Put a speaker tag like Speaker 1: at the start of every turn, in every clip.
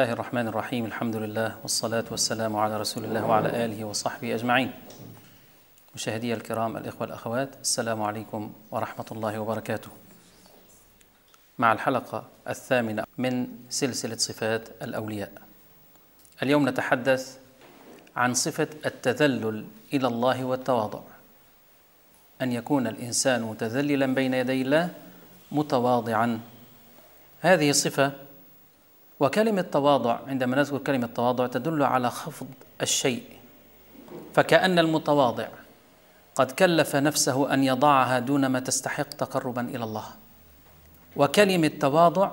Speaker 1: الله الرحمن الرحيم. الحمد لله والصلاة والسلام على رسول الله وعلى آله وصحبه أجمعين. مشاهدي الكرام، الإخوة الأخوات، السلام عليكم ورحمة الله وبركاته. مع الحلقة الثامنة من سلسلة صفات الأولياء. اليوم نتحدث عن صفة التذلل إلى الله والتواضع، أن يكون الإنسان متذللا بين يدي الله متواضعا. هذه صفة. وكلمة تواضع، عندما نذكر كلمة تواضع تدل على خفض الشيء، فكأن المتواضع قد كلف نفسه أن يضعها دون ما تستحق تقربا إلى الله. وكلمة تواضع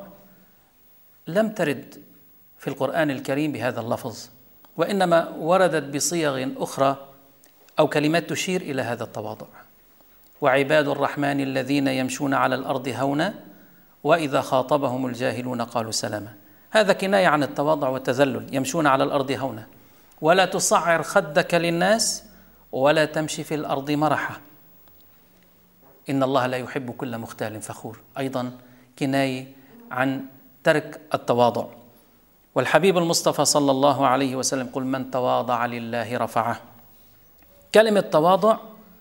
Speaker 1: لم ترد في القرآن الكريم بهذا اللفظ، وإنما وردت بصيغ أخرى أو كلمات تشير إلى هذا التواضع. وعباد الرحمن الذين يمشون على الأرض هونا وإذا خاطبهم الجاهلون قالوا سلاما. هذا كناية عن التواضع والتذلل، يمشون على الأرض هونا، ولا تصعر خدك للناس ولا تمشي في الأرض مرحا، إن الله لا يحب كل مختال فخور. أيضا كناية عن ترك التواضع. والحبيب المصطفى صلى الله عليه وسلم قل من تواضع لله رفعه. كلمة تواضع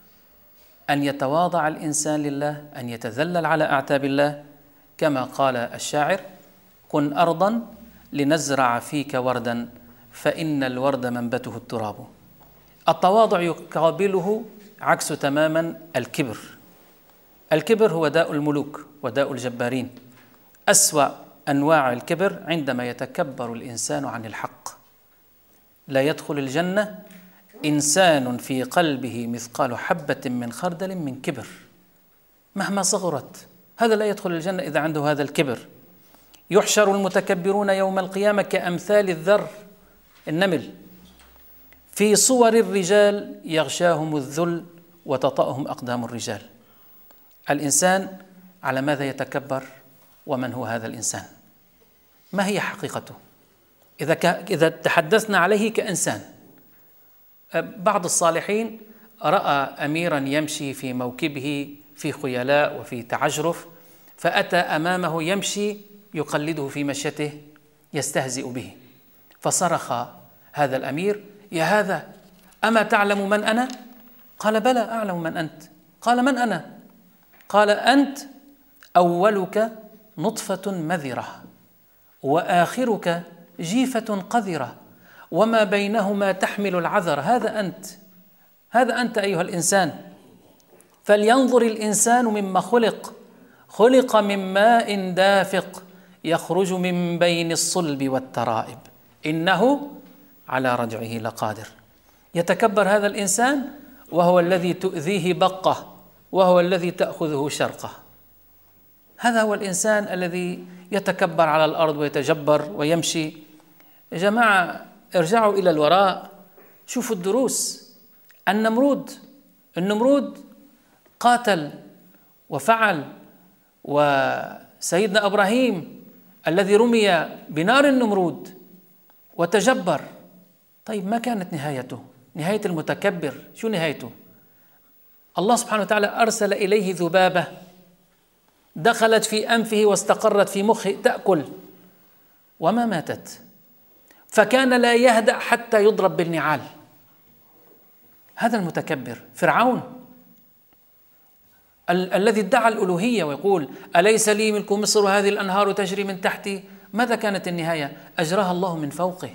Speaker 1: أن يتواضع الإنسان لله، أن يتذلل على أعتاب الله، كما قال الشاعر: كن أرضا لنزرع فيك وردا فإن الورد منبته التراب. التواضع يقابله عكس تماما الكبر. الكبر هو داء الملوك وداء الجبارين. أسوأ أنواع الكبر عندما يتكبر الإنسان عن الحق. لا يدخل الجنة إنسان في قلبه مثقال حبة من خردل من كبر مهما صغرت، هذا لا يدخل الجنة إذا عنده هذا الكبر. يحشر المتكبرون يوم القيامة كأمثال الذر، النمل، في صور الرجال يغشاهم الذل وتطأهم أقدام الرجال. الإنسان على ماذا يتكبر؟ ومن هو هذا الإنسان؟ ما هي حقيقته؟ إذا تحدثنا عليه كإنسان، بعض الصالحين رأى أميرا يمشي في موكبه في خيلاء وفي تعجرف، فأتى أمامه يمشي يقلده في مشيته يستهزئ به، فصرخ هذا الأمير: يا هذا، أما تعلم من أنا؟ قال: بلى أعلم من أنت. قال: من أنا؟ قال: أنت أولك نطفة مذرة وآخرك جيفة قذرة وما بينهما تحمل العذر. هذا أنت أيها الإنسان. فلينظر الإنسان مما خلق من ماء دافق يخرج من بين الصلب والترائب إنه على رجعه لقادر. يتكبر هذا الإنسان وهو الذي تؤذيه بقة وهو الذي تأخذه شرقة. هذا هو الإنسان الذي يتكبر على الأرض ويتجبر ويمشي. يا جماعة، ارجعوا إلى الوراء، شوفوا الدروس. النمرود قاتل وفعل، وسيدنا إبراهيم الذي رمي بنار النمرود وتجبر. طيب، ما كانت نهايته؟ نهاية المتكبر شو نهايته؟ الله سبحانه وتعالى أرسل إليه ذبابة دخلت في أنفه واستقرت في مخه تأكل وما ماتت، فكان لا يهدأ حتى يضرب بالنعال. هذا المتكبر. فرعون الذي ادعى الألوهية ويقول: أليس لي ملك مصر وهذه الأنهار تجري من تحتي؟ ماذا كانت النهاية؟ أجراها الله من فوقه،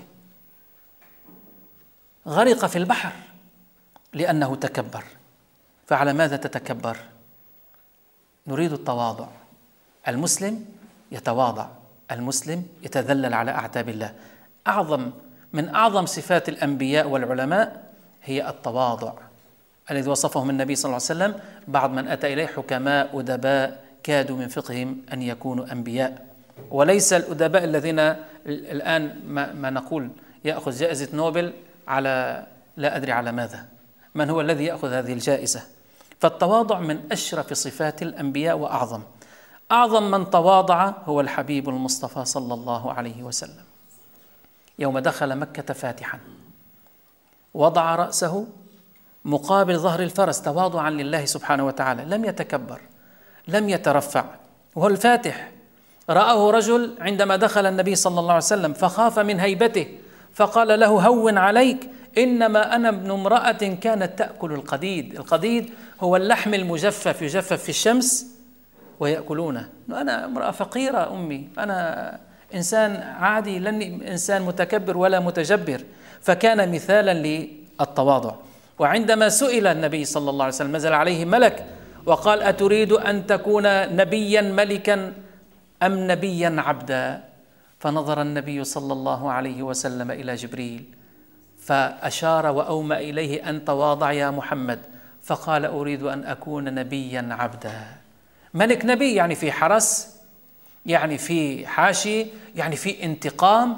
Speaker 1: غرق في البحر لأنه تكبر. فعلى ماذا تتكبر؟ نريد التواضع. المسلم يتواضع، المسلم يتذلل على أعتاب الله. من أعظم صفات الأنبياء والعلماء هي التواضع الذي وصفهم النبي صلى الله عليه وسلم: بعض من أتى إليه حكماء أدباء كادوا من فقههم أن يكونوا أنبياء. وليس الأدباء الذين الآن ما نقول يأخذ جائزة نوبل على لا أدري على ماذا. من هو الذي يأخذ هذه الجائزة؟ فالتواضع من أشرف صفات الأنبياء وأعظم. أعظم من تواضع هو الحبيب المصطفى صلى الله عليه وسلم. يوم دخل مكة فاتحا وضع رأسه مقابل ظهر الفرس تواضعا لله سبحانه وتعالى، لم يتكبر، لم يترفع، وهو الفاتح. رآه رجل عندما دخل النبي صلى الله عليه وسلم فخاف من هيبته، فقال له: هون عليك، إنما أنا ابن امرأة كانت تأكل القديد. القديد هو اللحم المجفف، يجفف في الشمس ويأكلونه. أنا امرأة فقيرة أمي، أنا إنسان عادي، لن إنسان متكبر ولا متجبر. فكان مثالا للتواضع. وعندما سئل النبي صلى الله عليه وسلم، نزل عليه ملك وقال: أتريد أن تكون نبيا ملكا أم نبيا عبدا؟ فنظر النبي صلى الله عليه وسلم إلى جبريل فأشار وأومأ إليه أن تواضع يا محمد، فقال: أريد أن أكون نبيا عبدا. ملك نبي يعني في حرس، يعني في حاشي، يعني في انتقام.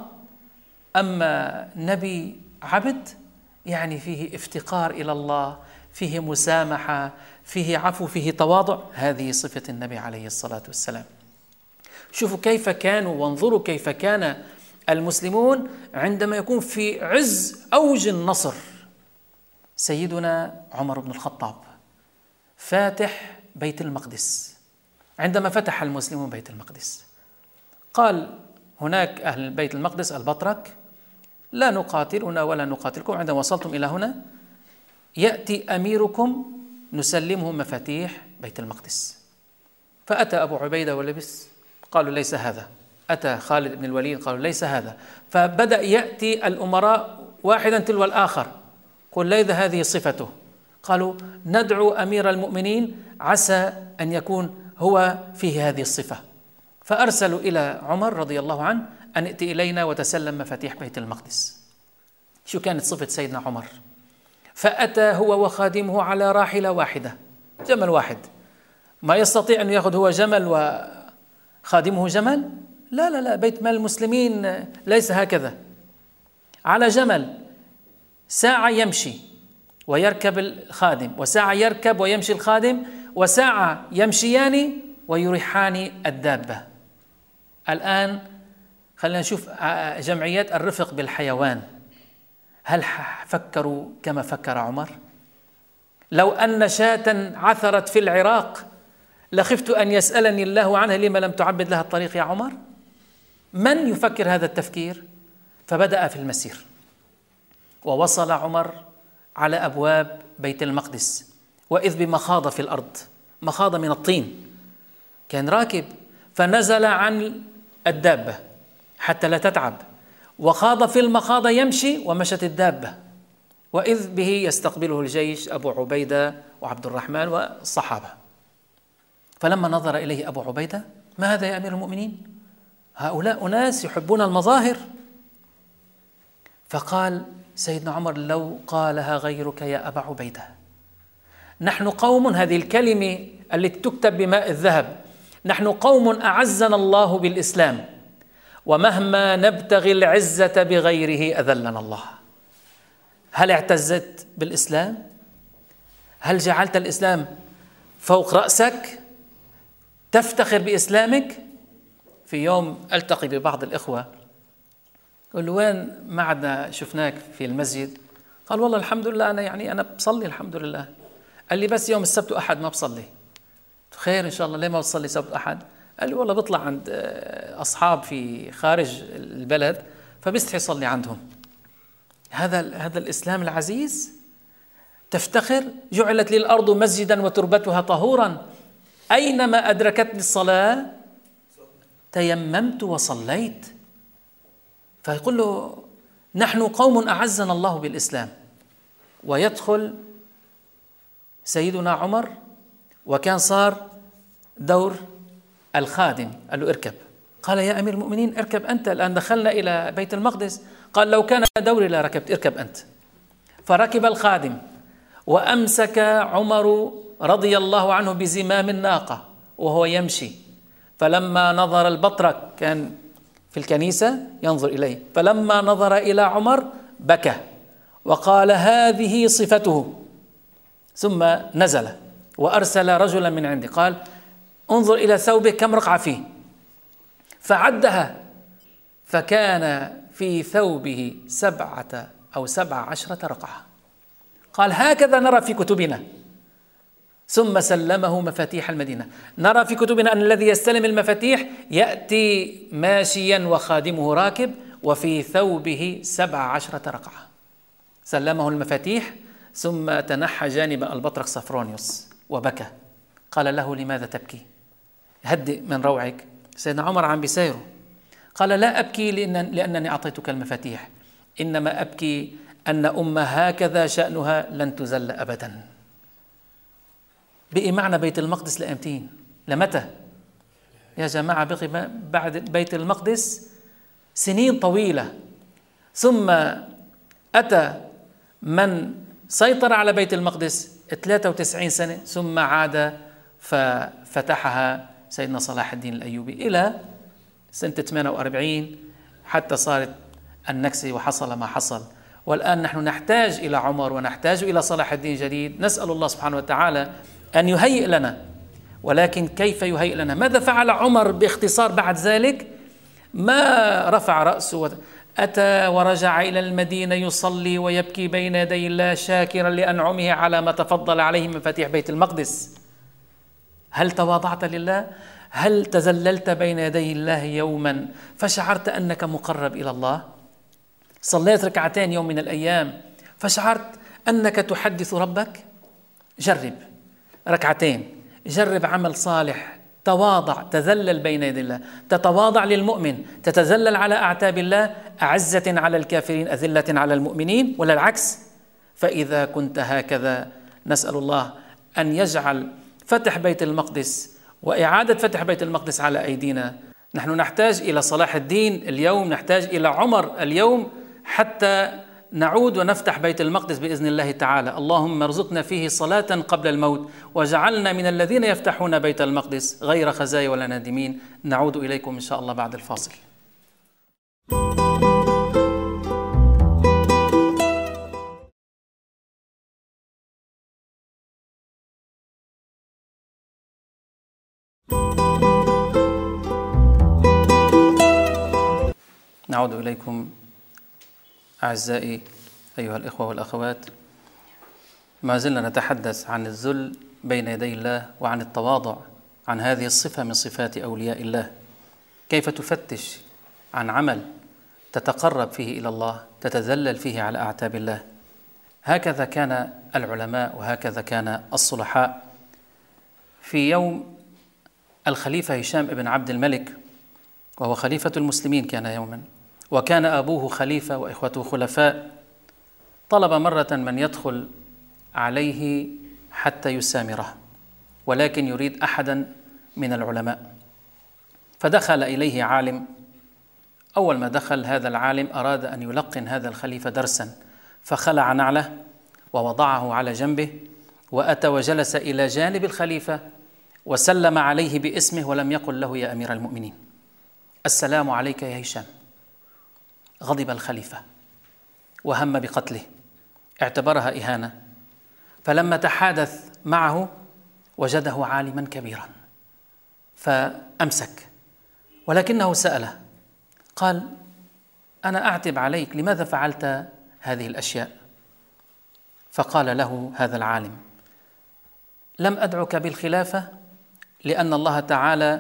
Speaker 1: أما نبي عبد يعني فيه افتقار إلى الله، فيه مسامحة، فيه عفو، فيه تواضع. هذه صفة النبي عليه الصلاة والسلام. شوفوا كيف كانوا، وانظروا كيف كان المسلمون عندما يكون في عز أوج النصر. سيدنا عمر بن الخطاب فاتح بيت المقدس، عندما فتح المسلمون بيت المقدس قال هناك أهل بيت المقدس البطرك: لا نقاتلنا ولا نقاتلكم، عندما وصلتم إلى هنا يأتي أميركم نسلمه مفاتيح بيت المقدس. فأتى أبو عبيدة ولبس، قالوا ليس هذا. أتى خالد بن الوليد، قالوا ليس هذا. فبدأ يأتي الأمراء واحدا تلو الآخر، قل ليس هذه صفته. قالوا ندعو أمير المؤمنين عسى أن يكون هو فيه هذه الصفة. فأرسلوا إلى عمر رضي الله عنه أن ائتي إلينا وتسلم مفاتيح بيت المقدس. شو كانت صفة سيدنا عمر؟ فأتى هو وخادمه على راحلة واحدة، جمل واحد. ما يستطيع أن يأخذ هو جمل وخادمه جمل؟ لا لا لا، بيت مال المسلمين ليس هكذا. على جمل ساعة يمشي ويركب الخادم، وساعة يركب ويمشي الخادم، وساعة يمشيان ويريحان الدابة. الآن خلينا نشوف جمعيات الرفق بالحيوان، هل فكروا كما فكر عمر؟ لو أن شاة عثرت في العراق لخفت أن يسألني الله عنها لما لم تعبد لها الطريق يا عمر. من يفكر هذا التفكير؟ فبدأ في المسير، ووصل عمر على أبواب بيت المقدس، وإذ بمخاضة في الأرض، مخاضة من الطين، كان راكب، فنزل عن الدابة حتى لا تتعب، وخاض في المخاضة يمشي، ومشت الدابة، وإذ به يستقبله الجيش أبو عبيدة وعبد الرحمن والصحابة. فلما نظر إليه أبو عبيدة: ما هذا يا أمير المؤمنين؟ هؤلاء أناس يحبون المظاهر. فقال سيدنا عمر: لو قالها غيرك يا أبا عبيدة، نحن قوم، هذه الكلمة التي تكتب بماء الذهب، نحن قوم أعزنا الله بالإسلام، ومهما نبتغي العزة بغيره أذلنا الله. هل اعتزت بالإسلام؟ هل جعلت الإسلام فوق رأسك؟ تفتخر بإسلامك؟ في يوم ألتقي ببعض الإخوة، قل له: وين ما عدنا شفناك في المسجد؟ قال: والله الحمد لله أنا بصلي الحمد لله. قال لي: بس يوم السبت وأحد ما بصلي. خير إن شاء الله، ليه ما بتصلي سبت وأحد؟ قال لي: والله بطلع عند أصحاب في خارج البلد فبستحي يصلي عندهم. هذا الإسلام العزيز. تفتخر: جعلت لي الأرض مسجدا وتربتها طهورا، أينما أدركتني الصلاة تيممت وصليت. فيقول له: نحن قوم أعزنا الله بالإسلام. ويدخل سيدنا عمر، وكان صار دور الخادم، قال له: اركب. قال: يا أمير المؤمنين اركب أنت، الآن دخلنا إلى بيت المقدس. قال: لو كان دوري لا ركبت، اركب أنت. فركب الخادم، وأمسك عمر رضي الله عنه بزمام الناقة وهو يمشي. فلما نظر البطرك، كان في الكنيسة ينظر إليه، فلما نظر إلى عمر بكى وقال: هذه صفته. ثم نزل وأرسل رجلا من عنده، قال: انظر إلى ثوبه كم رقعة فيه، فعدها، فكان في ثوبه 17 رقعة. قال: هكذا نرى في كتبنا. ثم سلمه مفاتيح المدينة. نرى في كتبنا أن الذي يستلم المفاتيح يأتي ماشيا وخادمه راكب وفي ثوبه 17 رقعة. سلمه المفاتيح ثم تنحى جانب البطرك صفرونيوس وبكى. قال له: لماذا تبكي؟ هدئ من روعك. سيدنا عمر عم بيسايره. قال: لا أبكي لأنني أعطيتك المفاتيح، إنما أبكي أن أمة هكذا شأنها لن تزل أبدا. بقي معنا بيت المقدس لأمتين، لمتى؟ يا جماعة بقي بعد بيت المقدس سنين طويلة، ثم أتى من سيطر على بيت المقدس 93 سنة، ثم عاد ففتحها سيدنا صلاح الدين الأيوبي إلى سنة 48 حتى صارت النكسة وحصل ما حصل. والآن نحن نحتاج إلى عمر ونحتاج إلى صلاح الدين جديد. نسأل الله سبحانه وتعالى أن يهيئ لنا، ولكن كيف يهيئ لنا؟ ماذا فعل عمر باختصار بعد ذلك؟ ما رفع رأسه، أتى ورجع إلى المدينة يصلي ويبكي بين يدي الله شاكرا لأنعمه على ما تفضل عليه من مفاتيح بيت المقدس. هل تواضعت لله؟ هل تذللت بين يدي الله يوما فشعرت أنك مقرب إلى الله؟ صليت ركعتين يوم من الأيام فشعرت أنك تحدث ربك؟ جرب ركعتين، جرب عمل صالح، تواضع، تذلل بين يدي الله. تتواضع للمؤمن، تتذلل على أعتاب الله، أعزة على الكافرين أذلة على المؤمنين، ولا العكس؟ فإذا كنت هكذا نسأل الله أن يجعل فتح بيت المقدس وإعادة فتح بيت المقدس على أيدينا. نحن نحتاج إلى صلاح الدين اليوم، نحتاج إلى عمر اليوم حتى نعود ونفتح بيت المقدس بإذن الله تعالى. اللهم ارزقنا فيه صلاة قبل الموت، وجعلنا من الذين يفتحون بيت المقدس غير خزايا ولا نادمين. نعود إليكم إن شاء الله بعد الفاصل. نعود إليكم أعزائي أيها الإخوة والأخوات. ما زلنا نتحدث عن الذل بين يدي الله وعن التواضع، عن هذه الصفة من صفات أولياء الله. كيف تفتش عن عمل تتقرب فيه إلى الله، تتذلل فيه على أعتاب الله. هكذا كان العلماء وهكذا كان الصلحاء. في يوم الخليفة هشام بن عبد الملك، وهو خليفة المسلمين كان يوما، وكان أبوه خليفة وإخوته خلفاء، طلب مرة من يدخل عليه حتى يسامره، ولكن يريد أحدا من العلماء. فدخل إليه عالم. أول ما دخل هذا العالم أراد أن يلقن هذا الخليفة درسا، فخلع نعله ووضعه على جنبه، وأتى وجلس إلى جانب الخليفة وسلم عليه باسمه، ولم يقل له يا أمير المؤمنين، السلام عليك يا هشام. غضب الخليفة وهم بقتله، اعتبرها إهانة. فلما تحادث معه وجده عالما كبيرا فأمسك، ولكنه سأله، قال: أنا أعتب عليك، لماذا فعلت هذه الأشياء؟ فقال له هذا العالم: لم أدعك بالخلافة لأن الله تعالى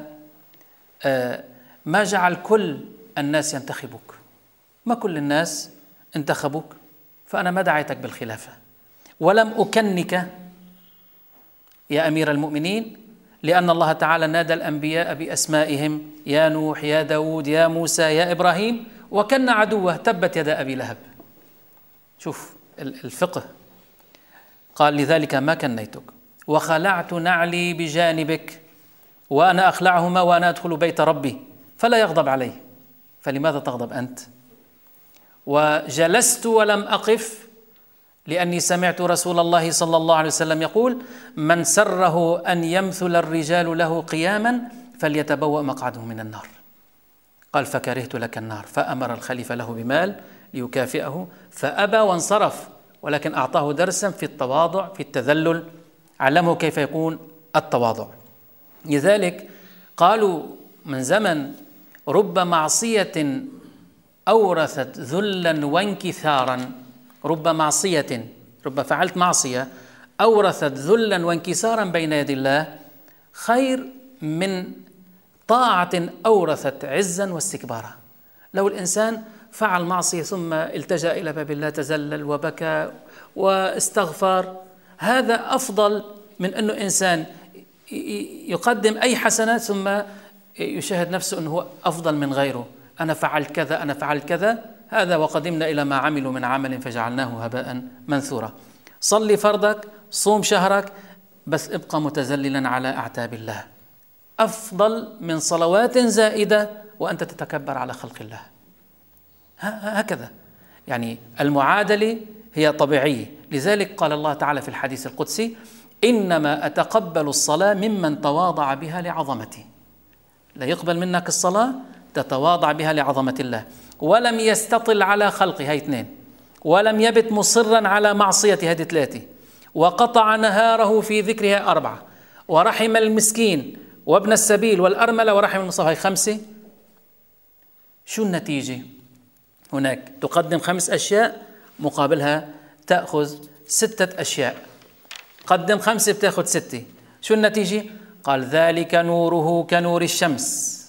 Speaker 1: ما جعل كل الناس ينتخبوك، ما كل الناس انتخبوك، فأنا ما دعيتك بالخلافة. ولم أكنك يا أمير المؤمنين لأن الله تعالى نادى الأنبياء بأسمائهم، يا نوح، يا داود، يا موسى، يا إبراهيم، وكن عدوه تبت يد أبي لهب. شوف الفقه. قال: لذلك ما كنيتك وخلعت نعلي بجانبك، وأنا أخلعهما وأنا أدخل بيت ربي فلا يغضب علي، فلماذا تغضب أنت؟ وجلست ولم أقف لأني سمعت رسول الله صلى الله عليه وسلم يقول: من سره أن يمثل الرجال له قياما فليتبوأ مقعده من النار. قال: فكرهت لك النار. فأمر الخليفة له بمال ليكافئه فأبى وانصرف، ولكن أعطاه درسا في التواضع، في التذلل، علمه كيف يكون التواضع. لذلك قالوا من زمن: رب معصية أورثت ذلا وانكثارا. رب معصية، رب فعلت معصية أورثت ذلا وانكسارا بين يدي الله خير من طاعة أورثت عزا واستكبارا. لو الإنسان فعل معصية ثم التجأ إلى باب الله، تذلل وبكى واستغفر، هذا أفضل من أنه إنسان يقدم أي حسنات ثم يشاهد نفسه أنه هو أفضل من غيره، أنا فعلت كذا أنا فعلت كذا. هذا وقدمنا إلى ما عملوا من عمل فجعلناه هباء منثورا. صلي فرضك، صوم شهرك، بس ابقى متذللا على أعتاب الله، أفضل من صلوات زائدة وأنت تتكبر على خلق الله. هكذا يعني المعادلة هي طبيعية. لذلك قال الله تعالى في الحديث القدسي: إنما أتقبل الصلاة ممن تواضع بها لعظمتي. لا يقبل منك الصلاة تتواضع بها لعظمة الله، ولم يستطل على خلقه، هي 2، ولم يبت مصرا على معصيته، هذه 3، وقطع نهاره في ذكرها 4، ورحم المسكين وابن السبيل والأرملة ورحم المصاب، هي 5. شو النتيجة؟ هناك تقدم 5 أشياء مقابلها تأخذ 6 أشياء. قدم 5 بتأخذ 6. شو النتيجة؟ قال: ذلك نوره كنور الشمس.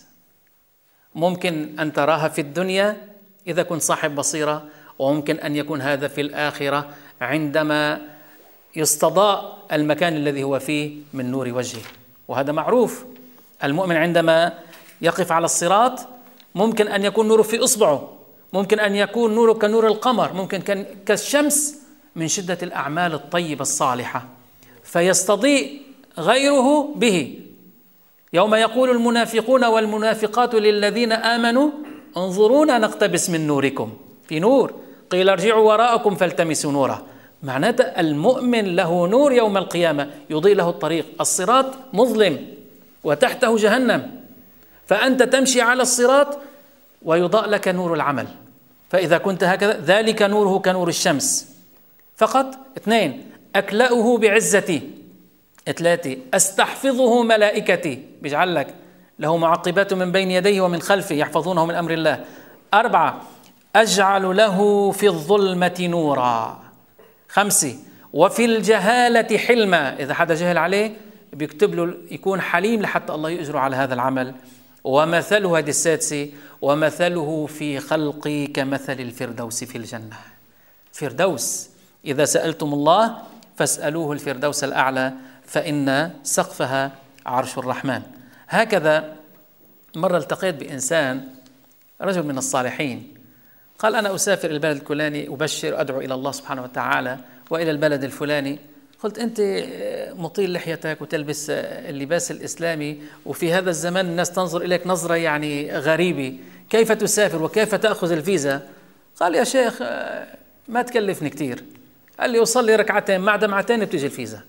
Speaker 1: ممكن أن تراها في الدنيا إذا كنت صاحب بصيرة، وممكن أن يكون هذا في الآخرة عندما يستضاء المكان الذي هو فيه من نور وجهه. وهذا معروف، المؤمن عندما يقف على الصراط ممكن أن يكون نوره في إصبعه، ممكن أن يكون نوره كنور القمر، ممكن كالشمس من شدة الأعمال الطيبة الصالحة، فيستضيء غيره به. يوم يقول المنافقون والمنافقات للذين آمنوا انظرونا نقتبس من نوركم، في نور، قيل ارجعوا وراءكم فالتمسوا نورا. معناته المؤمن له نور يوم القيامة يضيء له الطريق. الصراط مظلم وتحته جهنم، فأنت تمشي على الصراط ويضاء لك نور العمل. فإذا كنت هكذا ذلك نوره كنور الشمس فقط. 2 أكلأه بعزتي. 3 أستحفظه ملائكتي، بيجعل لك له معقبات من بين يديه ومن خلفه يحفظونه من أمر الله. 4 أجعل له في الظلمة نورا. 5 وفي الجهالة حلما، إذا حدا جهل عليه بيكتب له يكون حليم لحتى الله يؤجره على هذا العمل. ومثله، هذه 6، ومثله في خلقي كمثل الفردوس في الجنة. فردوس، إذا سألتم الله فاسألوه الفردوس الأعلى فإن سقفها عرش الرحمن. هكذا مرة التقيت بإنسان، رجل من الصالحين، قال: أنا أسافر البلد الفلاني، أبشر، أدعو إلى الله سبحانه وتعالى، وإلى البلد الفلاني. قلت: أنت مطيل لحيتك وتلبس اللباس الإسلامي، وفي هذا الزمان الناس تنظر إليك نظرة يعني غريبة، كيف تسافر وكيف تأخذ الفيزا؟ قال: يا شيخ ما تكلفني كتير. قال لي: أصلي ركعتين مع دمعتين بتيجي الفيزا.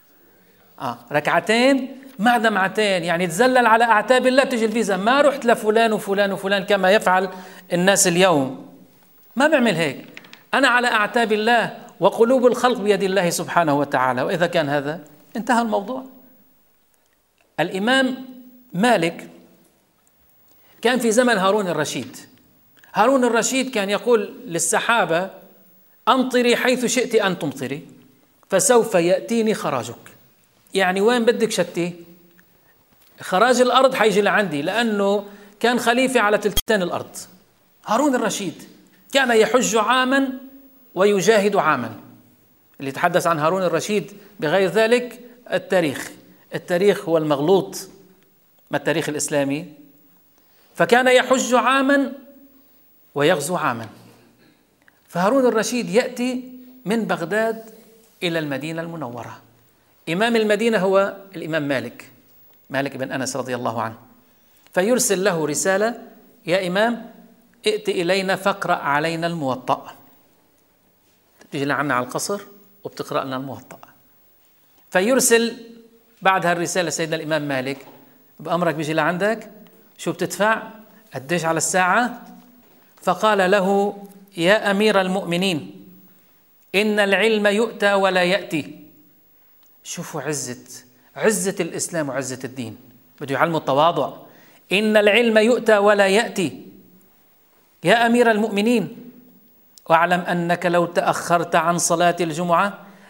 Speaker 1: ركعتين مع دمعتين، يعني تزلل على أعتاب الله تجي الفيزا. ما رحت لفلان وفلان وفلان كما يفعل الناس اليوم، ما بعمل هيك. أنا على أعتاب الله، وقلوب الخلق بيد الله سبحانه وتعالى. وإذا كان هذا انتهى الموضوع. الإمام مالك كان في زمن هارون الرشيد. هارون الرشيد كان يقول للسحابة: أمطري حيث شئت أن تمطري فسوف يأتيني خراجك. يعني وين بدك شتي؟ خراج الأرض حيجي لعندي، لأنه كان خليفة على 2 الأرض. هارون الرشيد كان يحج عاما ويجاهد عاما. اللي يتحدث عن هارون الرشيد بغير ذلك التاريخ هو المغلوط، ما التاريخ الإسلامي. فكان يحج عاما ويغزو عاما. فهارون الرشيد يأتي من بغداد إلى المدينة المنورة. إمام المدينة هو الإمام مالك بن أنس رضي الله عنه، فيرسل له رسالة: يا إمام ائت إلينا فاقرأ علينا الموطأ. تيجي لعنا على القصر وبتقرأ لنا الموطأ. فيرسل بعد هالرسالة سيدنا الإمام مالك: بأمرك بيجي لعندك، شو بتدفع؟ قديش على الساعة؟ فقال له: يا أمير المؤمنين، إن العلم يؤتى ولا يأتي. شوفوا عزة الإسلام وعزة الدين، بده يعلموا التواضع. إن العلم يؤتى ولا يأتي يا أمير المؤمنين، واعلم أنك لو تأخرت عن صلاة الجمعة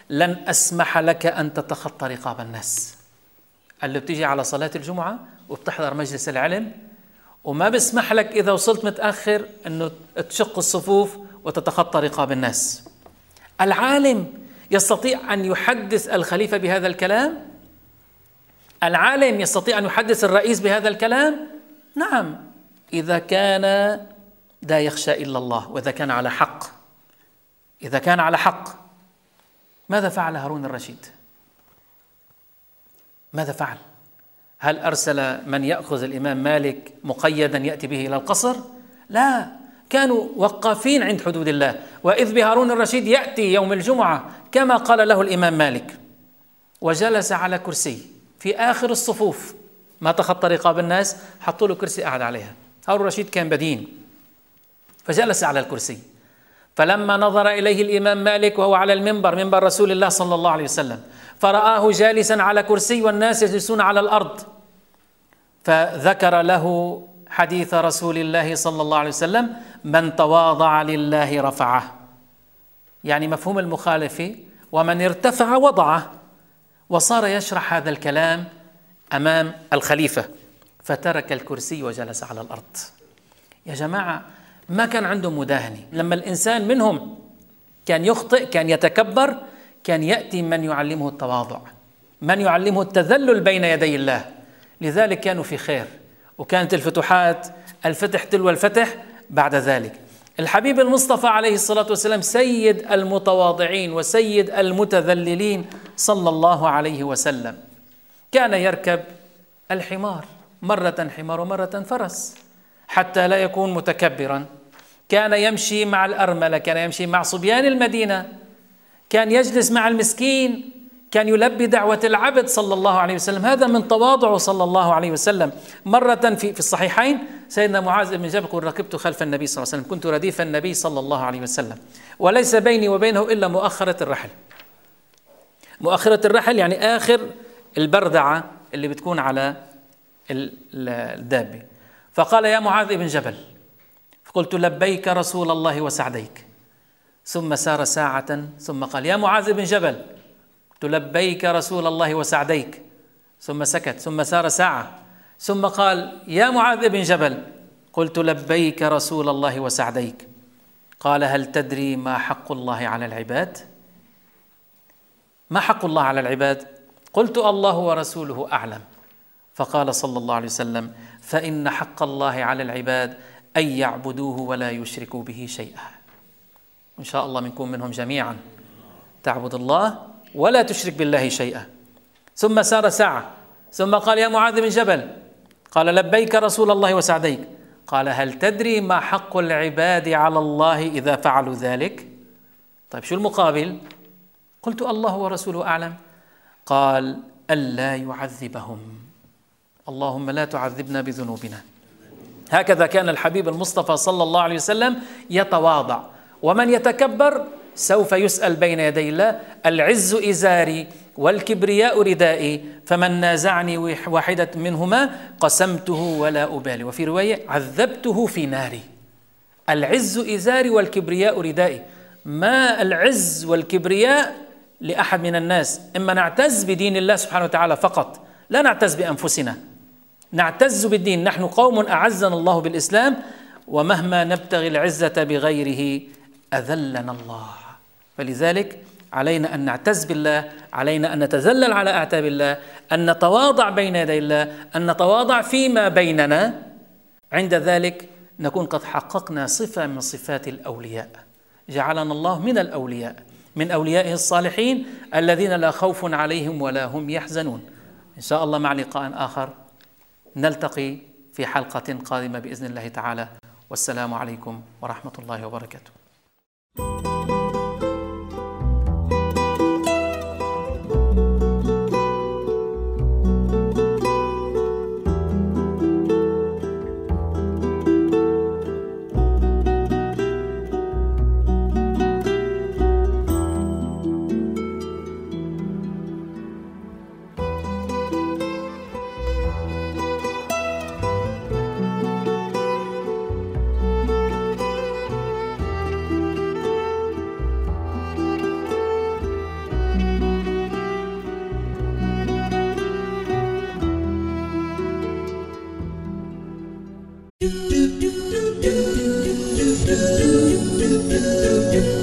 Speaker 1: لن أسمح لك أن تتخطى رقاب الناس. قال له بتيجي على صلاة الجمعة وبتحضر مجلس العلم وما بسمح لك إذا وصلت متأخر أنه تشق الصفوف وتتخطى رقاب الناس. العالم يستطيع أن يحدث الخليفة بهذا الكلام؟ العالم يستطيع أن يحدث الرئيس بهذا الكلام؟ نعم، إذا كان لا يخشى إلا الله، وإذا كان على حق. إذا كان على حق. ماذا فعل هارون الرشيد؟ ماذا فعل؟ هل أرسل من يأخذ الإمام مالك مقيدا يأتي به إلى القصر؟ لا، كانوا وقافين عند حدود الله. وإذ بهارون الرشيد يأتي يوم الجمعة كما قال له الإمام مالك، وجلس على كرسي في آخر الصفوف، ما تخطى رقاب الناس، حطوا له كرسي قعد عليها. هارون الرشيد كان بدين، فجلس على الكرسي. فلما نظر إليه الإمام مالك وهو على المنبر، منبر رسول الله صلى الله عليه وسلم، فرآه جالسا على كرسي والناس يجلسون على الأرض، فذكر له حديث رسول الله صلى الله عليه وسلم: من تواضع لله رفعه، يعني مفهوم المخالفة، ومن ارتفع وضعه. وصار يشرح هذا الكلام أمام الخليفة، فترك الكرسي وجلس على الأرض. يا جماعة، ما كان عندهم مداهنة. لما الإنسان منهم كان يخطئ، كان يتكبر، كان يأتي من يعلمه التواضع، من يعلمه التذلل بين يدي الله. لذلك كانوا في خير، وكانت الفتوحات الفتح تلو الفتح بعد ذلك. الحبيب المصطفى عليه الصلاة والسلام سيد المتواضعين وسيد المتذللين صلى الله عليه وسلم. كان يركب الحمار، مرة حمار ومرة فرس، حتى لا يكون متكبرا. كان يمشي مع الأرملة، كان يمشي مع صبيان المدينة، كان يجلس مع المسكين، كان يلبي دعوة العبد صلى الله عليه وسلم. هذا من تواضعه صلى الله عليه وسلم. مرة في الصحيحين سيدنا معاذ بن جبل يقول: ركبت خلف النبي صلى الله عليه وسلم، كنت رديف النبي صلى الله عليه وسلم، وليس بيني وبينه إلا مؤخرة الرحل. مؤخرة الرحل يعني آخر البردعة اللي بتكون على الدابة. فقال: يا معاذ بن جبل. فقلت: لبيك رسول الله وسعديك. ثم سار ساعة ثم قال: يا معاذ بن جبل. قلت: لبيك رسول الله وسعديك. ثم سكت، ثم سار ساعة ثم قال: يا معاذ بن جبل. قلت: لبيك رسول الله وسعديك. قال: هل تدري ما حق الله على العباد؟ ما حق الله على العباد؟ قلت: الله ورسوله أعلم. فقال صلى الله عليه وسلم: فإن حق الله على العباد أن يعبدوه ولا يشركوا به شيئا. إن شاء الله منكم منهم جميعا، تعبد الله ولا تشرك بالله شيئا. ثم سار ساعة ثم قال: يا معاذ بن جبل. قال: لبيك رسول الله وسعديك. قال: هل تدري ما حق العباد على الله إذا فعلوا ذلك؟ طيب شو المقابل؟ قلت: الله ورسوله أعلم. قال: ألا يعذبهم. اللهم لا تعذبنا بذنوبنا. هكذا كان الحبيب المصطفى صلى الله عليه وسلم يتواضع. ومن يتكبر سوف يسأل بين يدي الله: العز إزاري والكبرياء ردائي، فمن نازعني واحدة منهما قسمته ولا أبالي. وفي رواية: عذبته في ناري. العز إزاري والكبرياء ردائي. ما العز والكبرياء لأحد من الناس، إما نعتز بدين الله سبحانه وتعالى فقط، لا نعتز بأنفسنا، نعتز بالدين. نحن قوم أعزنا الله بالإسلام، ومهما نبتغي العزة بغيره أذلنا الله. فلذلك علينا أن نعتز بالله، علينا أن نتذلل على أعتاب الله، أن نتواضع بين يدي الله، أن نتواضع فيما بيننا. عند ذلك نكون قد حققنا صفة من صفات الأولياء. جعلنا الله من الأولياء، من أوليائه الصالحين الذين لا خوف عليهم ولا هم يحزنون. إن شاء الله مع لقاء آخر نلتقي في حلقة قادمة بإذن الله تعالى. والسلام عليكم ورحمة الله وبركاته.
Speaker 2: Thank you.